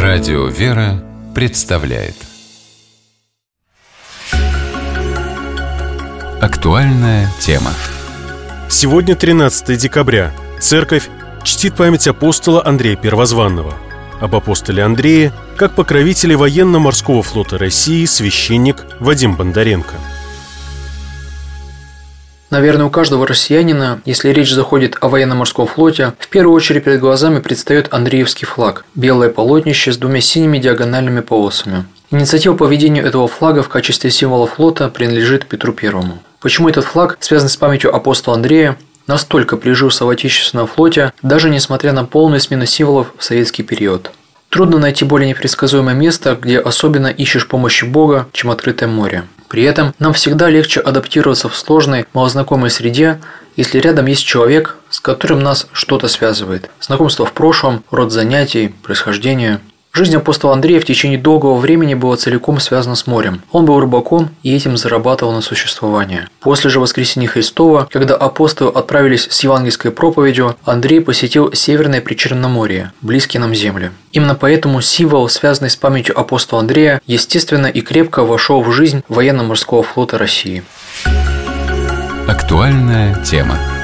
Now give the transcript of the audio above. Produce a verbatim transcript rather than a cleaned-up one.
Радио «Вера» представляет актуальная тема. Сегодня тринадцатое декабря. Церковь чтит память апостола Андрея Первозванного. Об апостоле Андрее, как покровителе военно-морского флота России, священник Вадим Бондаренко. Наверное, у каждого россиянина, если речь заходит о военно-морском флоте, в первую очередь перед глазами предстает Андреевский флаг – белое полотнище с двумя синими диагональными полосами. Инициатива по введению этого флага в качестве символа флота принадлежит Петру Первому. Почему этот флаг, связанный с памятью апостола Андрея, настолько прижился в Отечественном флоте, даже несмотря на полную смену символов в советский период? Трудно найти более непредсказуемое место, где особенно ищешь помощи Бога, чем открытое море. При этом нам всегда легче адаптироваться в сложной, малознакомой среде, если рядом есть человек, с которым нас что-то связывает. Знакомство в прошлом, род занятий, происхождение. Жизнь апостола Андрея в течение долгого времени была целиком связана с морем. Он был рыбаком и этим зарабатывал на существование. После же воскресения Христова, когда апостолы отправились с евангельской проповедью, Андрей посетил Северное Причерноморье, близкие нам земли. Именно поэтому символ, связанный с памятью апостола Андрея, естественно и крепко вошел в жизнь военно-морского флота России. Актуальная тема.